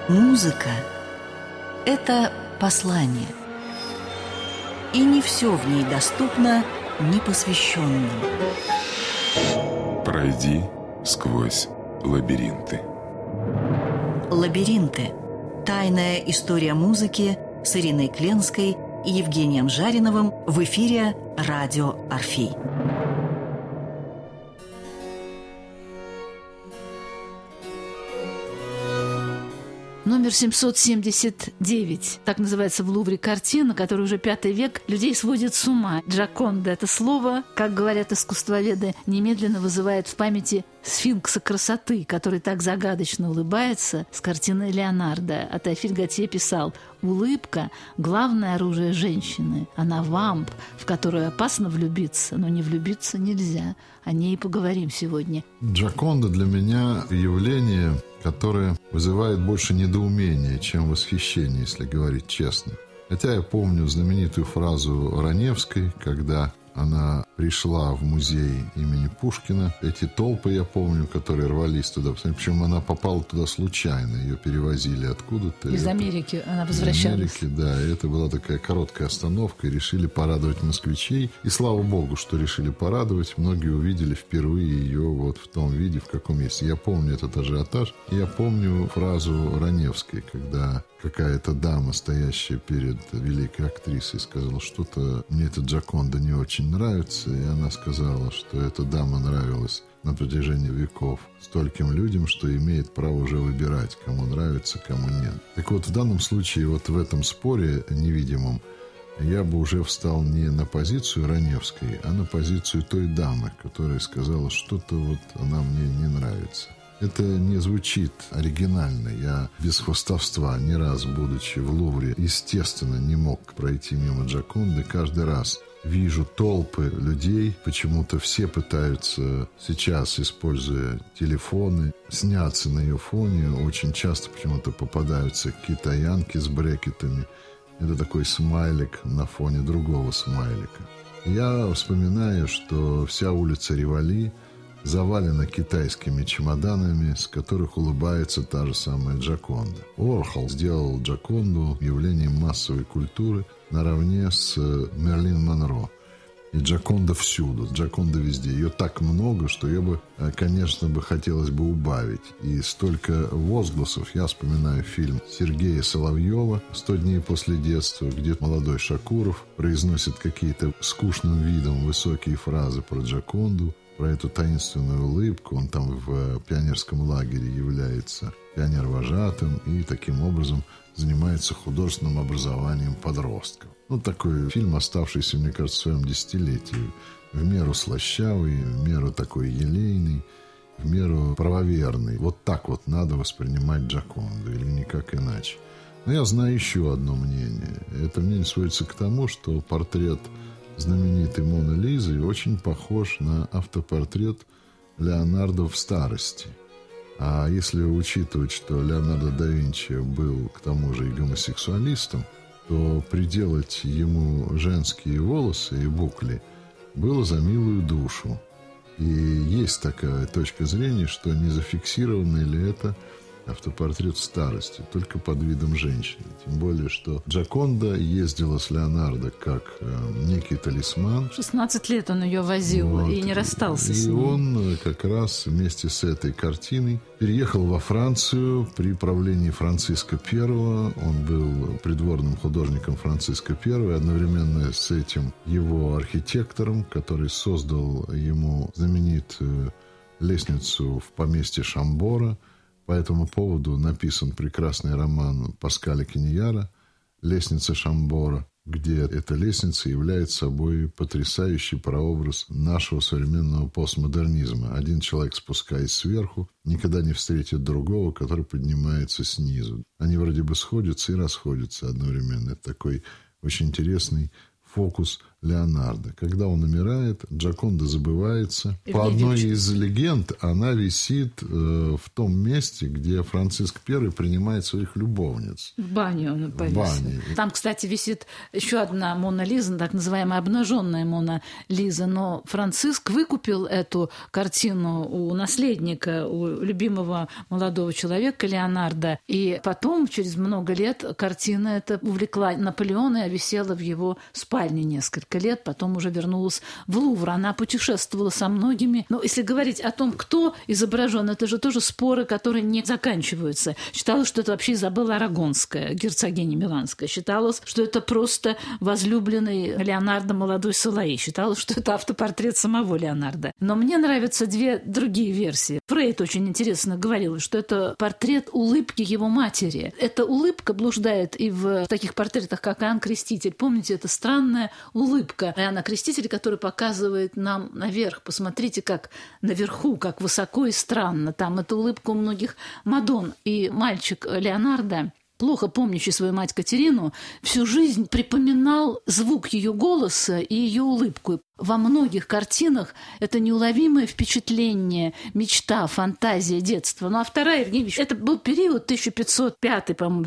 Музыка – это послание. И не все в ней доступно непосвященным. Пройди сквозь лабиринты. «Лабиринты. Тайная история музыки» с Ириной Кленской и Евгением Жариновым в эфире «Радио Орфей». Номер 779. Так называется в Лувре картина, которая уже 5 век людей сводит с ума. Джоконда – это слово, как говорят искусствоведы, немедленно вызывает в памяти сфинкса красоты, который так загадочно улыбается, с картины Леонардо. А Теофиль Готье писал: «Улыбка – главное оружие женщины. Она вамп, в которую опасно влюбиться, но не влюбиться нельзя». О ней и поговорим сегодня. Джоконда для меня явление, которое вызывает больше недоумения, чем восхищения, если говорить честно. Хотя я помню знаменитую фразу Раневской, когда она пришла в музей имени Пушкина. Эти толпы, я помню, которые рвались туда. Причем она попала туда случайно. Ее перевозили откуда-то. Из Америки она возвращалась. Из Америки, да. И это была такая короткая остановка. И решили порадовать москвичей. И слава богу, что решили порадовать. Многие увидели впервые ее вот в том виде, в каком есть. Я помню этот ажиотаж. И я помню фразу Раневской, когда какая-то дама, стоящая перед великой актрисой, сказала: что-то мне эта Джоконда не очень нравится. И она сказала, что эта дама нравилась на протяжении веков стольким людям, что имеет право уже выбирать, кому нравится, кому нет. Так вот, в данном случае, вот в этом споре невидимом, я бы уже встал не на позицию Раневской, а на позицию той дамы, которая сказала: что-то вот она мне не нравится. Это не звучит оригинально. Я без хвастовства, не раз будучи в Лувре, естественно, не мог пройти мимо Джоконды. Каждый раз вижу толпы людей. Почему-то все пытаются сейчас, используя телефоны, сняться на ее фоне. Очень часто почему-то попадаются китаянки с брекетами. Это такой смайлик на фоне другого смайлика. Я вспоминаю, что вся улица Риволи завалена китайскими чемоданами, с которых улыбается та же самая Джоконда. Уорхол сделал Джоконду явлением массовой культуры наравне с Мерлин Монро. И Джоконда всюду, Джоконда везде. Ее так много, что ее бы, конечно, хотелось бы убавить. И столько возгласов. Я вспоминаю фильм Сергея Соловьева «100 дней после детства», где молодой Шакуров произносит какие-то скучным видом высокие фразы про Джоконду, про эту таинственную улыбку. Он там в пионерском лагере является пионер-вожатым и таким образом занимается художественным образованием подростков. Ну, такой фильм, оставшийся, мне кажется, в своем десятилетии. В меру слащавый, в меру такой елейный, в меру правоверный. Вот так вот надо воспринимать Джоконду, или никак иначе. Но я знаю еще одно мнение. Это мнение сводится к тому, что портрет знаменитой Моны Лизы очень похож на автопортрет Леонардо в старости. А если учитывать, что Леонардо да Винчи был к тому же и гомосексуалистом, то приделать ему женские волосы и букли было за милую душу. И есть такая точка зрения, что не зафиксировано ли это автопортрет в старости, только под видом женщины. Тем более, что Джоконда ездила с Леонардо как некий талисман. 16 лет он ее возил, вот, и не расстался с ней. И он как раз вместе с этой картиной переехал во Францию при правлении Франциска I. Он был придворным художником Франциска I, одновременно с этим его архитектором, который создал ему знаменитую лестницу в поместье Шамбора. По этому поводу написан прекрасный роман Паскаля Киньяра «Лестница Шамбора», где эта лестница является собой потрясающий прообраз нашего современного постмодернизма. Один человек, спускаясь сверху, никогда не встретит другого, который поднимается снизу. Они вроде бы сходятся и расходятся одновременно. Это такой очень интересный фокус Леонардо. Когда он умирает, Джоконда забывается. По Евгений одной Ильич. из легенд она висит в том месте, где Франциск I принимает своих любовниц. В бане он повесил. бане. Там, кстати, висит еще одна Мона Лиза, так называемая обнаженная Мона Лиза. Но Франциск выкупил эту картину у наследника, у любимого молодого человека Леонардо. И потом, через много лет, картина эта увлекла Наполеона и висела в его спальне несколько лет. Потом уже вернулась в Лувр. Она путешествовала со многими. Но если говорить о том, кто изображен, это же тоже споры, которые не заканчиваются. Считалось, что это вообще Изабелла Арагонская, герцогиня Миланская. Считалось, что это просто возлюбленный Леонардо молодой Салаи. Считалось, что это автопортрет самого Леонардо. Но мне нравятся две другие версии. Фрейд очень интересно говорил, что это портрет улыбки его матери. Эта улыбка блуждает и в таких портретах, как Иоанн Креститель. Помните, это странная улыбка Иоанна Крестителя, который показывает нам наверх. Посмотрите, как наверху, как высоко и странно. Там эта улыбка у многих Мадон. И мальчик Леонардо, плохо помнящий свою мать Катерину, всю жизнь припоминал звук ее голоса и ее улыбку. Во многих картинах это неуловимое впечатление, мечта, фантазия, детство. Ну а вторая, Евгений Ильич, это был период 1505, по-моему,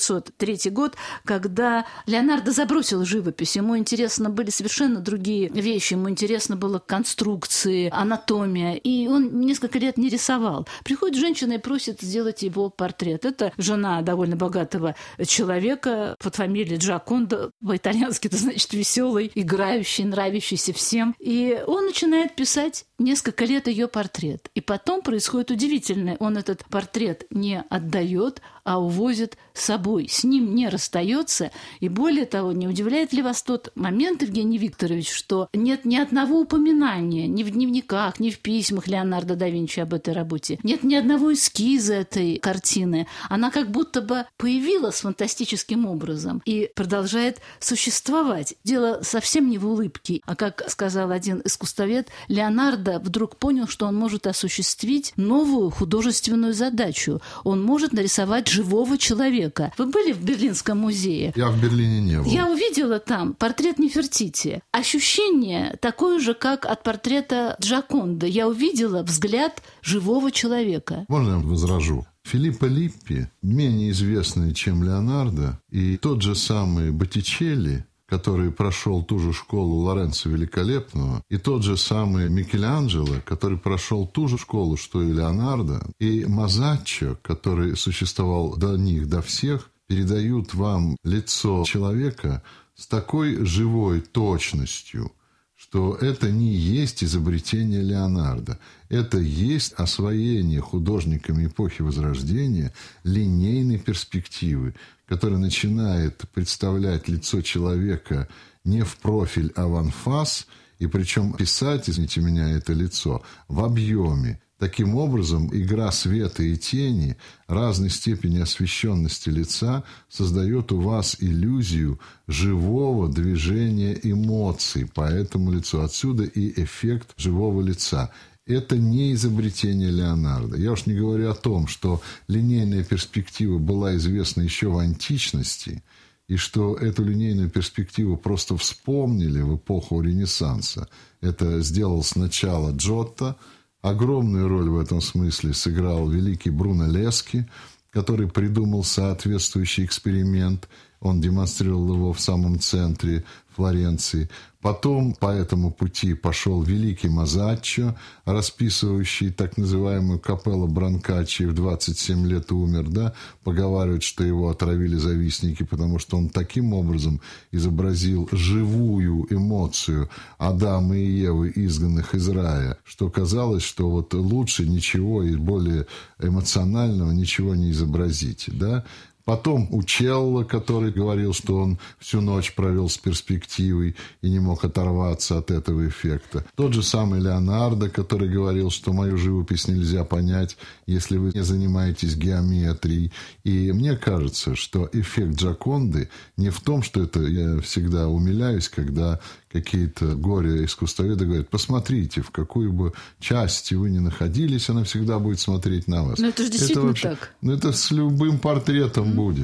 1503 год, когда Леонардо забросил живопись. Ему интересны были совершенно другие вещи. Ему интересно было конструкции, анатомия. И он несколько лет не рисовал. Приходит женщина и просит сделать его портрет. Это жена довольно богатого человека под фамилией Джоконда. По-итальянски это значит веселый, играющий, нравящийся всем. И он начинает писать несколько лет ее портрет. И потом происходит удивительное. Он этот портрет не отдает, а увозит с собой. С ним не расстается. И более того, не удивляет ли вас тот момент, Евгений Викторович, что нет ни одного упоминания ни в дневниках, ни в письмах Леонардо да Винчи об этой работе. Нет ни одного эскиза этой картины. Она как будто бы появилась фантастическим образом и продолжает существовать. Дело совсем не в улыбке, а, как сказал один искусствовед, Леонардо вдруг понял, что он может осуществить новую художественную задачу. Он может нарисовать живого человека. Вы были в Берлинском музее? Я в Берлине не был. Я увидела там портрет Нефертити. Ощущение такое же, как от портрета Джоконды. Я увидела взгляд живого человека. Можно я возражу? Филиппо Липпи, менее известный, чем Леонардо, и тот же самый Боттичелли, который прошел ту же школу Лоренцо Великолепного, и тот же самый Микеланджело, который прошел ту же школу, что и Леонардо, и Мазаччо, который существовал до них, до всех, передают вам лицо человека с такой живой точностью, что это не есть изобретение Леонардо. Это есть освоение художниками эпохи Возрождения линейной перспективы, которая начинает представлять лицо человека не в профиль, а в анфас, и причем писать, извините меня, это лицо в объеме. Таким образом, игра света и тени разной степени освещенности лица создает у вас иллюзию живого движения эмоций по этому лицу. Отсюда и эффект живого лица. Это не изобретение Леонардо. Я уж не говорю о том, что линейная перспектива была известна еще в античности, и что эту линейную перспективу просто вспомнили в эпоху Ренессанса. Это сделал сначала Джотто. Огромную роль в этом смысле сыграл великий Бруно Лески, который придумал соответствующий эксперимент. Он демонстрировал его в самом центре Флоренции. Потом по этому пути пошел великий Мазаччо, расписывающий так называемую Капеллу Бранкаччи, в 27 лет умер, да? Поговаривают, что его отравили завистники, потому что он таким образом изобразил живую эмоцию Адама и Евы, изгнанных из рая, что казалось, что вот лучше ничего и более эмоционального ничего не изобразить, да? Потом Учелло, который говорил, что он всю ночь провел с перспективой и не мог оторваться от этого эффекта. Тот же самый Леонардо, который говорил, что мою живопись нельзя понять, если вы не занимаетесь геометрией. И мне кажется, что эффект Джоконды не в том, что это я всегда умиляюсь, когда какие-то горе-искусствоведы говорят, посмотрите, в какой бы части вы ни находились, она всегда будет смотреть на вас. Но это же действительно так. Ну, это с любым портретом будет.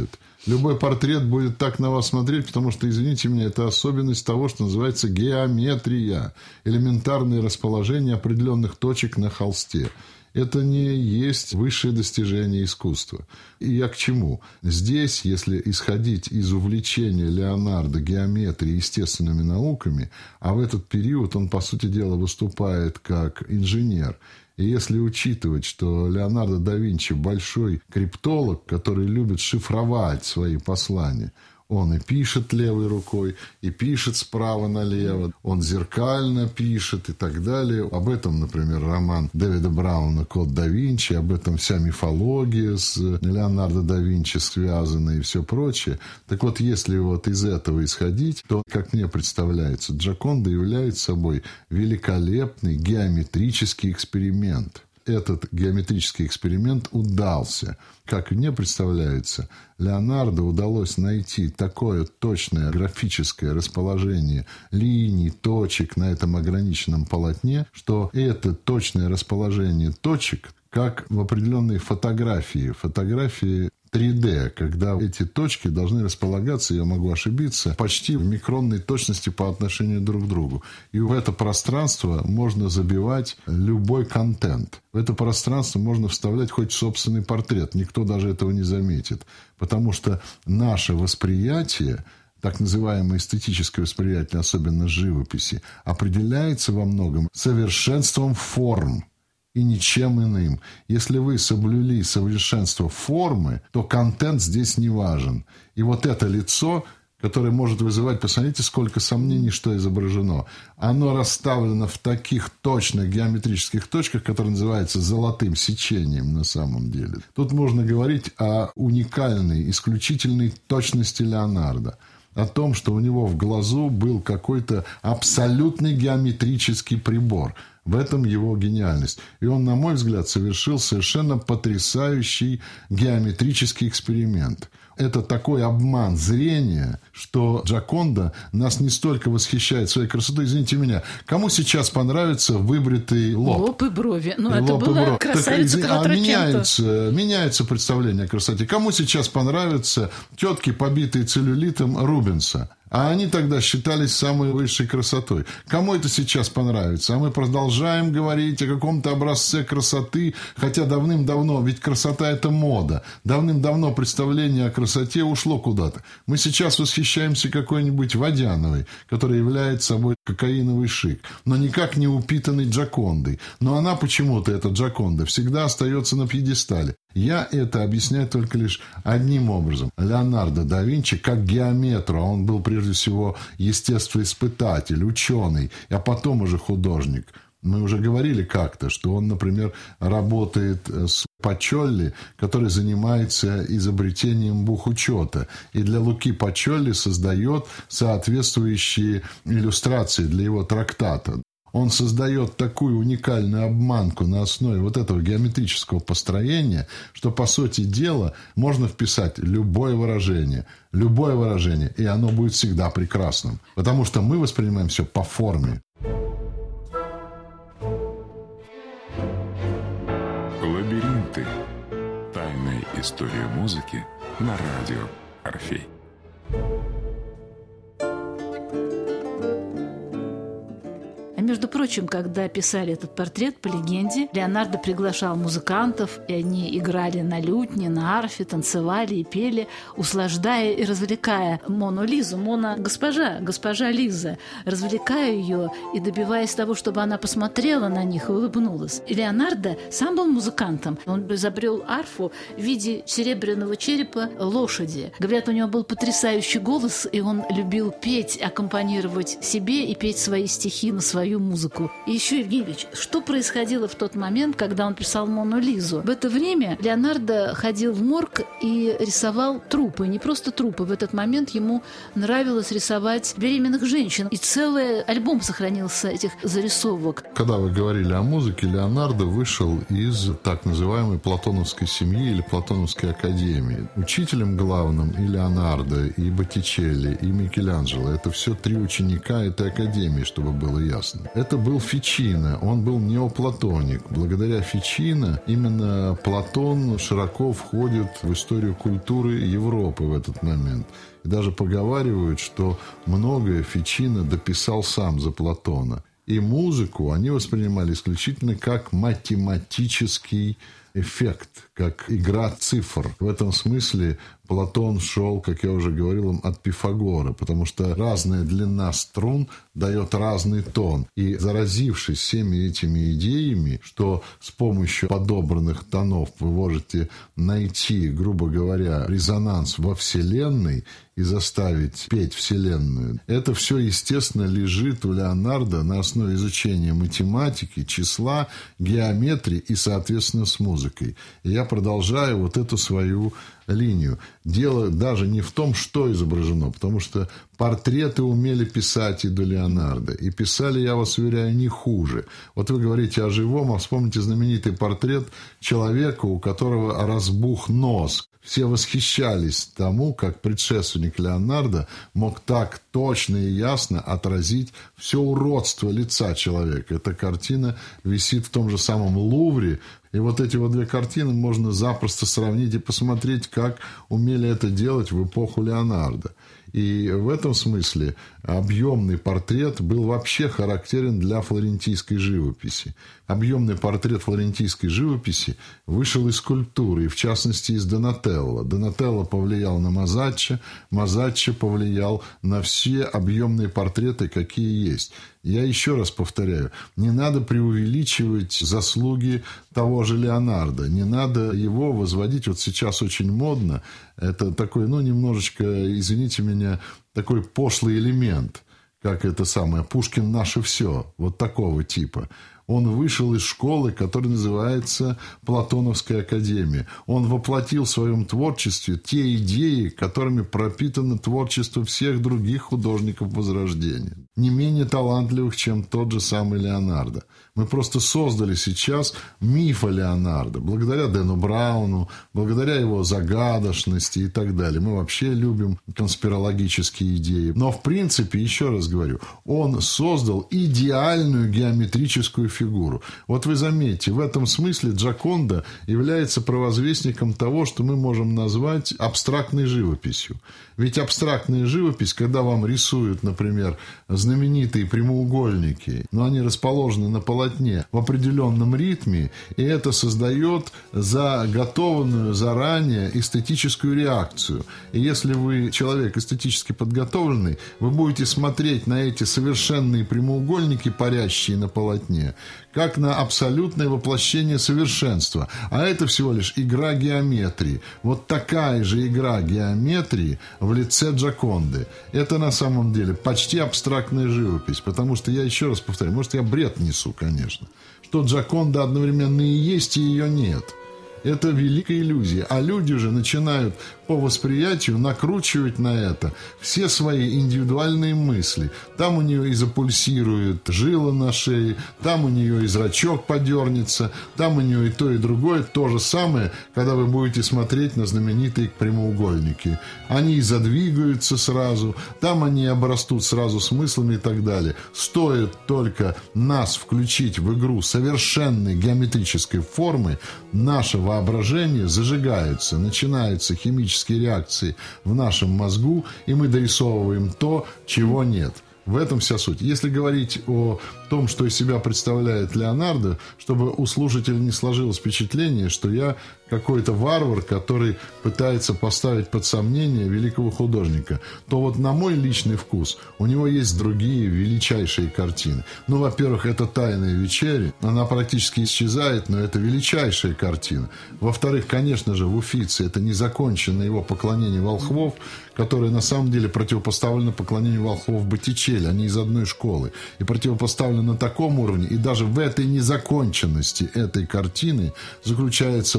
Любой портрет будет так на вас смотреть, потому что, извините меня, это особенность того, что называется геометрия, элементарное расположение определенных точек на холсте. Это не есть высшее достижение искусства. И я к чему? Здесь, если исходить из увлечения Леонардо геометрией и естественными науками, а в этот период он, по сути дела, выступает как инженер, и если учитывать, что Леонардо да Винчи большой криптолог, который любит шифровать свои послания, он и пишет левой рукой, и пишет справа налево, он зеркально пишет и так далее. Об этом, например, роман Дэвида Брауна «Код да Винчи», об этом вся мифология с Леонардо да Винчи связана и все прочее. Так вот, если вот из этого исходить, то, как мне представляется, Джоконда является собой великолепный геометрический эксперимент. Этот геометрический эксперимент удался. Как мне представляется, Леонардо удалось найти такое точное графическое расположение линий, точек на этом ограниченном полотне, что это точное расположение точек, как в определенной фотографии 3D, когда эти точки должны располагаться, я могу ошибиться, почти в микронной точности по отношению друг к другу. И в это пространство можно забивать любой контент. В это пространство можно вставлять хоть собственный портрет. Никто даже этого не заметит. Потому что наше восприятие, так называемое эстетическое восприятие, особенно живописи, определяется во многом совершенством форм. И ничем иным. Если вы соблюли совершенство формы, то контент здесь не важен. И вот это лицо, которое может вызывать, посмотрите, сколько сомнений, что изображено. Оно расставлено в таких точных геометрических точках, которые называются золотым сечением на самом деле. Тут можно говорить о уникальной, исключительной точности Леонардо. О том, что у него в глазу был какой-то абсолютный геометрический прибор. В этом его гениальность. И он, на мой взгляд, совершил совершенно потрясающий геометрический эксперимент. Это такой обман зрения, что Джоконда нас не столько восхищает своей красотой. Извините меня, кому сейчас понравится выбритый лоб? Лоб и брови. Ну, это была красавица Кватраченто. Меняется представление о красоте. Кому сейчас понравятся тетки, побитые целлюлитом Рубенса? А они тогда считались самой высшей красотой. Кому это сейчас понравится? А мы продолжаем говорить о каком-то образце красоты, хотя давным-давно, ведь красота – это мода. Давным-давно представление о красоте ушло куда-то. Мы сейчас восхищаемся какой-нибудь Водяновой, которая является собой кокаиновый шик, но никак не упитанной Джокондой. Но она почему-то, эта Джоконда, всегда остается на пьедестале. Я это объясняю только лишь одним образом. Леонардо да Винчи как геометр, он был прежде всего естествоиспытатель, ученый, а потом уже художник. Мы уже говорили как-то, что он, например, работает с Пачолли, который занимается изобретением бухучета. И для Луки Пачолли создает соответствующие иллюстрации для его трактата. Он создает такую уникальную обманку на основе вот этого геометрического построения, что, по сути дела, можно вписать любое выражение, и оно будет всегда прекрасным. Потому что мы воспринимаем все по форме. Лабиринты. Тайная история музыки на радио Орфей. Между прочим, когда писали этот портрет, по легенде, Леонардо приглашал музыкантов, и они играли на лютне, на арфе, танцевали и пели, услаждая и развлекая Мону Лизу. Мона – госпожа Лиза, развлекая ее и добиваясь того, чтобы она посмотрела на них и улыбнулась. И Леонардо сам был музыкантом. Он изобрел арфу в виде серебряного черепа лошади. Говорят, у него был потрясающий голос, и он любил петь, аккомпанировать себе и петь свои стихи на свою музыку. И еще, Евгений Ильич, что происходило в тот момент, когда он писал «Мону Лизу»? В это время Леонардо ходил в морг и рисовал трупы. Не просто трупы. В этот момент ему нравилось рисовать беременных женщин. И целый альбом сохранился этих зарисовок. Когда вы говорили о музыке, Леонардо вышел из так называемой платоновской семьи или платоновской академии. Учителем главным и Леонардо, и Боттичелли, и Микеланджело. Это все три ученика этой академии, чтобы было ясно. это был Фичино. Он был неоплатоник. Благодаря Фичино именно Платон широко входит в историю культуры Европы в этот момент. И даже поговаривают, что многое Фичино дописал сам за Платона. И музыку они воспринимали исключительно как математический эффект, как игра цифр. В этом смысле Платон шел, как я уже говорил, от Пифагора, потому что разная длина струн дает разный тон. И заразившись всеми этими идеями, что с помощью подобранных тонов вы можете найти, грубо говоря, резонанс во Вселенной и заставить петь Вселенную, это все, естественно, лежит у Леонардо на основе изучения математики, числа, геометрии и, соответственно, с музыкой. И я продолжаю вот эту свою линию. Дело даже не в том, что изображено, потому что портреты умели писать и до Леонардо. И писали, я вас уверяю, не хуже. Вот вы говорите о живом, а вспомните знаменитый портрет человека, у которого разбух нос. Все восхищались тому, как предшественник Леонардо мог так точно и ясно отразить все уродство лица человека. Эта картина висит в том же самом Лувре. И вот эти вот две картины можно запросто сравнить и посмотреть, как умели это делать в эпоху Леонардо. И в этом смысле объемный портрет был вообще характерен для флорентийской живописи. Объемный портрет флорентийской живописи вышел из скульптуры, и в частности из Донателло. Донателло повлиял на Мазаччо, Мазаччо повлиял на все объемные портреты, какие есть. Я еще раз повторяю, не надо преувеличивать заслуги того же Леонардо, не надо его возводить, вот сейчас очень модно, это такой, немножечко, извините меня, такой пошлый элемент, как это самое, Пушкин наше все, вот такого типа. Он вышел из школы, которая называется Платоновская академия. Он воплотил в своем творчестве те идеи, которыми пропитано творчество всех других художников Возрождения. Не менее талантливых, чем тот же самый Леонардо. Мы просто создали сейчас миф о Леонардо. Благодаря Дэну Брауну, благодаря его загадочности и так далее. Мы вообще любим конспирологические идеи. Но, в принципе, еще раз говорю, он создал идеальную геометрическую фигуру. Вот вы заметьте, в этом смысле Джоконда является провозвестником того, что мы можем назвать абстрактной живописью. Ведь абстрактная живопись, когда вам рисуют, например, знаменитые прямоугольники, но они расположены на полотне в определенном ритме, и это создает заготованную заранее эстетическую реакцию. И если вы человек эстетически подготовленный, вы будете смотреть на эти совершенные прямоугольники, парящие на полотне, как на абсолютное воплощение совершенства. А это всего лишь игра геометрии. Вот такая же игра геометрии в лице Джоконды. Это на самом деле почти абстрактная живопись. Потому что, я еще раз повторяю, может, я бред несу, конечно, что Джоконда одновременно и есть, и ее нет. Это великая иллюзия. А люди уже начинают по восприятию накручивать на это все свои индивидуальные мысли. Там у нее и запульсирует жила на шее, там у нее и зрачок подернется, там у нее и то, и другое. То же самое, когда вы будете смотреть на знаменитые прямоугольники. Они и задвигаются сразу, там они обрастут сразу смыслами и так далее. Стоит только нас включить в игру совершенной геометрической формы, наше воображение зажигается, начинаются химические реакции в нашем мозгу, и мы дорисовываем то, чего нет. В этом вся суть. Если говорить о том, что из себя представляет Леонардо, чтобы у слушателя не сложилось впечатление, что я какой-то варвар, который пытается поставить под сомнение великого художника, то вот на мой личный вкус у него есть другие величайшие картины. Во-первых, это «Тайная вечеря». Она практически исчезает, но это величайшая картина. Во-вторых, конечно же, в «Уффици» это незаконченное его поклонение волхвов, которое на самом деле противопоставлено поклонению волхвов Боттичелли. Они из одной школы. И противопоставлено на таком уровне. И даже в этой незаконченности этой картины заключается больше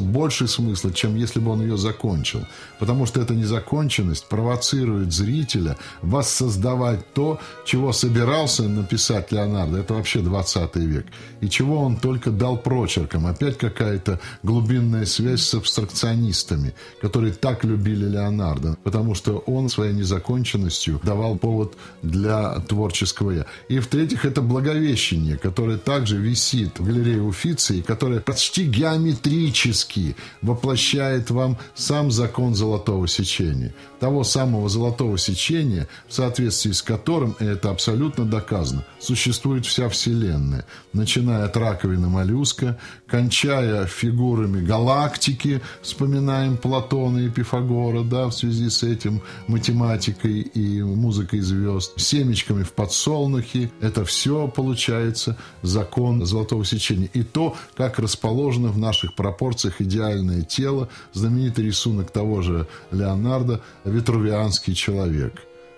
больше смысла, чем если бы он ее закончил. Потому что эта незаконченность провоцирует зрителя воссоздавать то, чего собирался написать Леонардо. Это вообще 20 век. И чего он только дал прочерком. Опять какая-то глубинная связь с абстракционистами, которые так любили Леонардо. Потому что он своей незаконченностью давал повод для творческого «я». И в-третьих, это Благовещение, которое также висит в галерее Уффици, которое почти геометрически воплощает вам сам закон золотого сечения. Того самого золотого сечения, в соответствии с которым, и это абсолютно доказано, существует вся Вселенная. Начиная от раковины моллюска, кончая фигурами галактики, вспоминаем Платона и Пифагора, да, в связи с этим математикой и музыкой звезд, семечками в подсолнухе. Это все получается закон золотого сечения. И то, как расположено в наших пропорциях идеальное тело, знаменитый рисунок того же Леонардо «Витрувианский человек».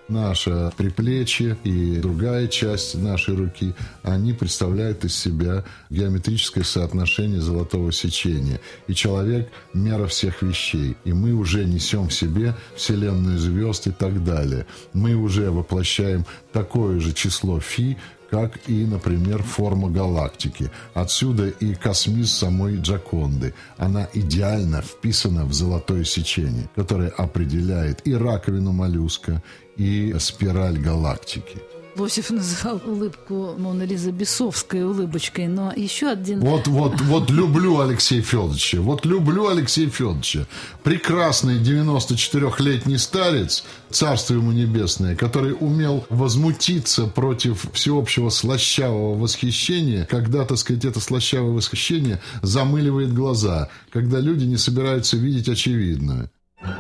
Наше приплечье и другая часть нашей руки, они представляют из себя геометрическое соотношение золотого сечения. И человек – мера всех вещей. И мы уже несем в себе вселенную звезд и так далее. Мы уже воплощаем такое же число фи, как и, например, форма галактики. Отсюда и космизм самой Джоконды. Она идеально вписана в золотое сечение, которое определяет и раковину моллюска, и спираль галактики. Лосев называл улыбку Моны Лизы бесовской улыбочкой, но еще один... Вот люблю Алексея Федоровича. Вот люблю Алексея Федоровича. Прекрасный 94-летний старец, царство ему небесное, который умел возмутиться против всеобщего слащавого восхищения, когда, так сказать, это слащавое восхищение замыливает глаза, когда люди не собираются видеть очевидное.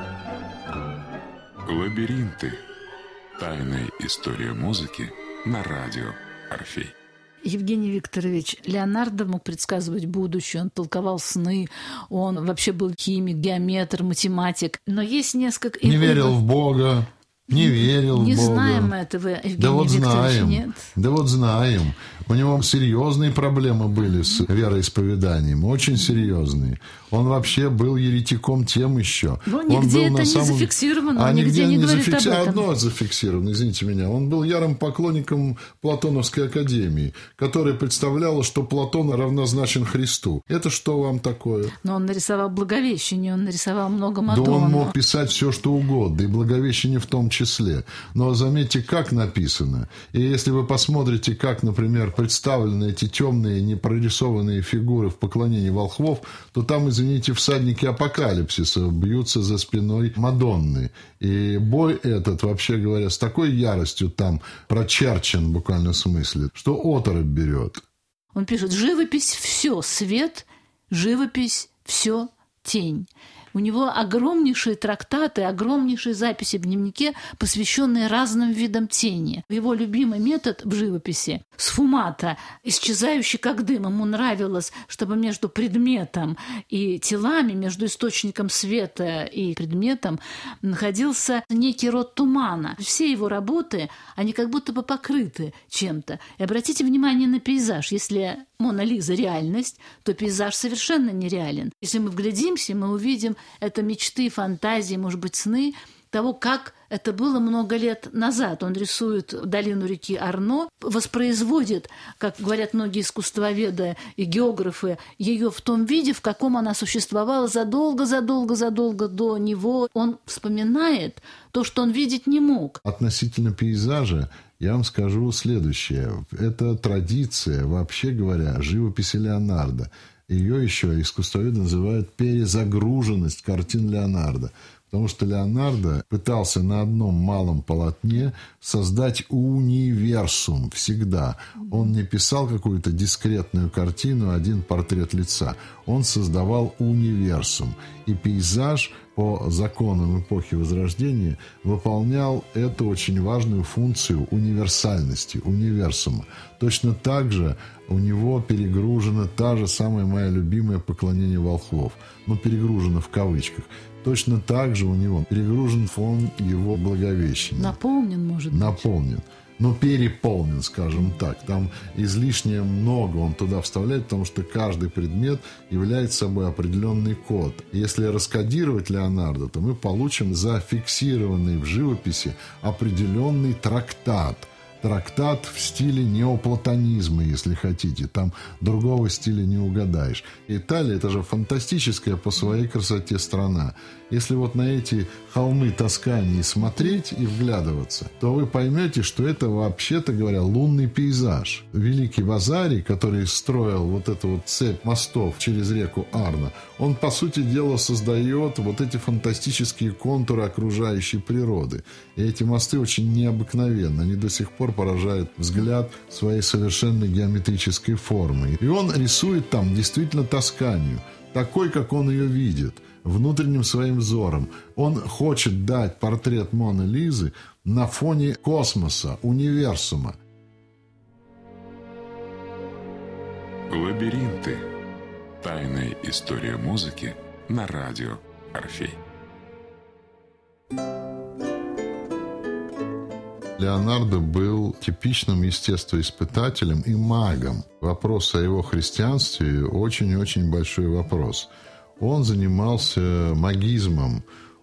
Лабиринты. Тайная история музыки на радио «Орфей». Евгений Викторович, Леонардо мог предсказывать будущее, он толковал сны, он вообще был химик, геометр, математик. Но есть несколько... Не верил в Бога. Не верил в Бога. Не знаем этого, Евгений Викторович, знаем. Нет? Да вот знаем. У него серьезные проблемы были с вероисповеданием, очень серьезные. Он вообще был еретиком тем еще. Но нигде это не зафиксировано, он нигде не говорит об этом. Одно зафиксировано, извините меня. Он был ярым поклонником Платоновской академии, которая представляла, что Платон равнозначен Христу. Это что вам такое? Но он нарисовал Благовещение, он нарисовал много Мадонну. Да он мог писать все, что угодно, и Благовещение в том числе. Но заметьте, как написано. И если вы посмотрите, как, например, представлены эти темные, непрорисованные фигуры в поклонении волхвов, то там, извините, всадники апокалипсиса бьются за спиной Мадонны. И бой этот, вообще говоря, с такой яростью там прочерчен в буквальном смысле, что оторопь берет. Он пишет: живопись – все свет, живопись – все тень. У него огромнейшие трактаты, огромнейшие записи в дневнике, посвященные разным видам тени. Его любимый метод в живописи – сфумата, исчезающий как дым. Ему нравилось, чтобы между предметом и телами, между источником света и предметом находился некий род тумана. Все его работы, они как будто бы покрыты чем-то. И обратите внимание на пейзаж. Если Мона Лиза – реальность, то пейзаж совершенно нереален. Если мы вглядимся, мы увидим это мечты, фантазии, может быть, сны того, как это было много лет назад. Он рисует долину реки Арно, воспроизводит, как говорят многие искусствоведы и географы, ее в том виде, в каком она существовала задолго до него. Он вспоминает то, что он видеть не мог. Относительно пейзажа я вам скажу следующее. Это традиция, вообще говоря, живописи Леонардо. Ее еще искусствоведы называют перезагруженность картин Леонардо. Потому что Леонардо пытался на одном малом полотне создать универсум всегда. Он не писал какую-то дискретную картину, один портрет лица. Он создавал универсум. И пейзаж по законам эпохи Возрождения выполнял эту очень важную функцию универсальности, универсума. Точно так же у него перегружена та же самая моя любимая «Поклонение волхвов». Ну, перегружена в кавычках. Точно так же у него перегружен фон его Благовещения. Наполнен, может быть. Наполнен. переполнен, скажем так. Там излишне много он туда вставляет, потому что каждый предмет является собой определенный код. Если раскодировать Леонардо, то мы получим зафиксированный в живописи определенный трактат. Трактат в стиле неоплатонизма, если хотите. Там другого стиля не угадаешь. Италия – это же фантастическая по своей красоте страна. Если вот на эти холмы Тоскании смотреть и вглядываться, то вы поймете, что это, вообще-то говоря, лунный пейзаж. Великий Вазарий, который строил вот эту вот цепь мостов через реку Арно, он, по сути дела, создает вот эти фантастические контуры окружающей природы. И эти мосты очень необыкновенны. Они до сих пор поражают взгляд своей совершенно геометрической формы. И он рисует там действительно Тосканию, такой, как он ее видит, внутренним своим взором. Он хочет дать портрет Моны Лизы на фоне космоса, универсума. Лабиринты. Тайная история музыки на радио Орфей. Леонардо был типичным естествоиспытателем и магом. Вопрос о его христианстве очень-очень большой вопрос. Он занимался магизмом.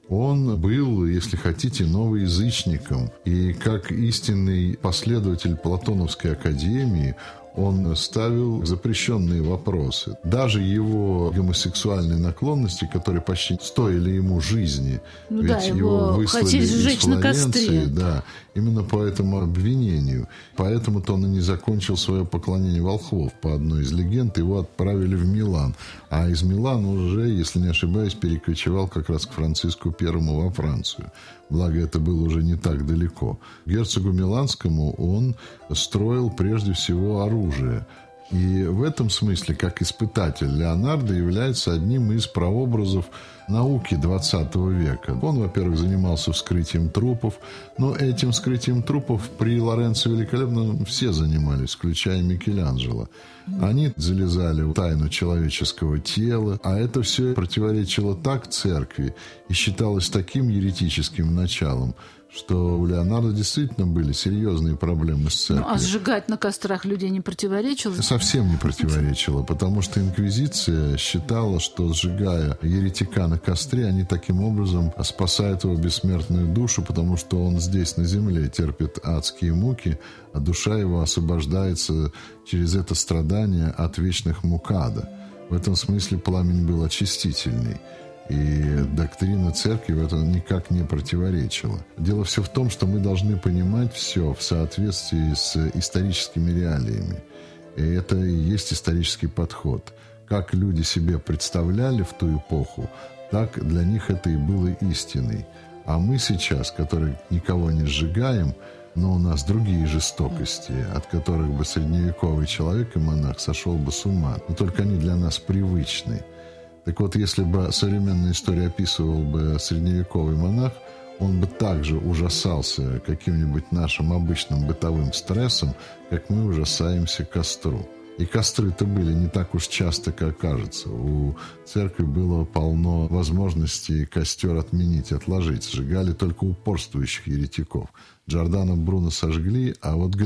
Он был, если хотите, новоязычником. И как истинный последователь Платоновской академии он ставил запрещенные вопросы. Даже его гомосексуальные наклонности, которые почти стоили ему жизни, ведь его выслали из Флоренции, да, именно по этому обвинению. Поэтому-то он и не закончил свое поклонение волхвов. По одной из легенд его отправили в Милан. А из Милана уже, если не ошибаюсь, перекочевал как раз к Франциску Первому во Францию. Благо, это было уже не так далеко. Герцогу Миланскому он строил прежде всего оружие. И в этом смысле, как испытатель, Леонардо является одним из прообразов науки XX века. Он, во-первых, занимался вскрытием трупов, но этим вскрытием трупов при Лоренцо Великолепном все занимались, включая Микеланджело. Они залезали в тайну человеческого тела, а это все противоречило так церкви и считалось таким еретическим началом, что у Леонардо действительно были серьезные проблемы с церковью. А сжигать на кострах людей не противоречило? Совсем не противоречило, потому что инквизиция считала, что, сжигая еретика на костре, они таким образом спасают его бессмертную душу, потому что он здесь, на земле, терпит адские муки, а душа его освобождается через это страдание от вечных мук ада. В этом смысле пламень был очистительный. И доктрина церкви в этом никак не противоречила. Дело все в том, что мы должны понимать все в соответствии с историческими реалиями. И это и есть исторический подход. Как люди себе представляли в ту эпоху, так для них это и было истиной. А мы сейчас, которые никого не сжигаем, но у нас другие жестокости, от которых бы средневековый человек и монах сошел бы с ума. Но только они для нас привычны. Так вот, если бы современная история описывал бы средневековый монах, он бы также ужасался каким-нибудь нашим обычным бытовым стрессом, как мы ужасаемся костру. И костры-то были не так уж часто, как кажется. У церкви было полно возможностей костер отменить, отложить. Сжигали только упорствующих еретиков. Джордано Бруно сожгли, а вот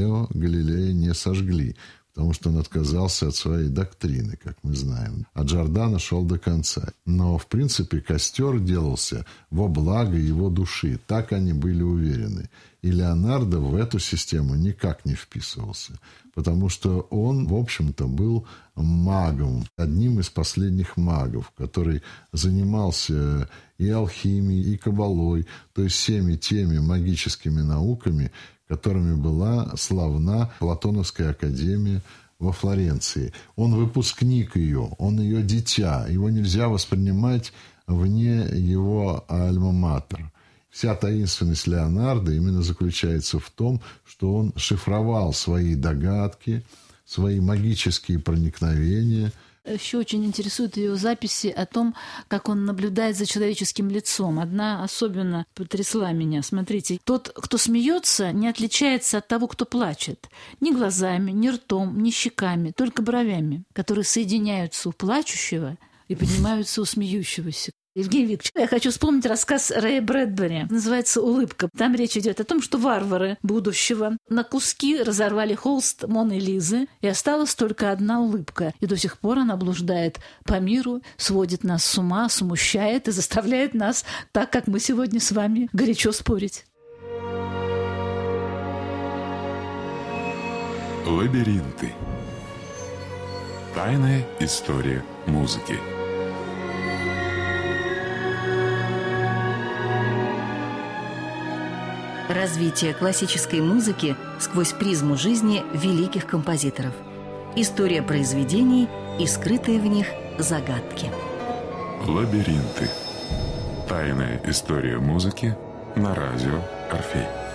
Галилея не сожгли, потому что он отказался от своей доктрины, как мы знаем. А Джордано шел до конца. Но, в принципе, костер делался во благо его души. Так они были уверены. И Леонардо в эту систему никак не вписывался, потому что он, в общем-то, был магом, одним из последних магов, который занимался и алхимией, и каббалой, то есть всеми теми магическими науками, которыми была славна Платоновская академия во Флоренции. Он выпускник ее, он ее дитя. Его нельзя воспринимать вне его альма-матер. Вся таинственность Леонардо именно заключается в том, что он шифровал свои догадки, свои магические проникновения. Еще очень интересуют ее записи о том, как он наблюдает за человеческим лицом. Одна особенно потрясла меня. Смотрите, тот, кто смеется, не отличается от того, кто плачет. Ни глазами, ни ртом, ни щеками, только бровями, которые соединяются у плачущего и поднимаются у смеющегося. Евгений Викторович, я хочу вспомнить рассказ Рэя Брэдбери. Называется «Улыбка». Там речь идет о том, что варвары будущего на куски разорвали холст Моны Лизы, и осталась только одна улыбка. И до сих пор она блуждает по миру, сводит нас с ума, смущает и заставляет нас, так как мы сегодня с вами, горячо спорить. Лабиринты. Тайная история музыки. Развитие классической музыки сквозь призму жизни великих композиторов. История произведений и скрытые в них загадки. Лабиринты. Тайная история музыки на радио Орфей.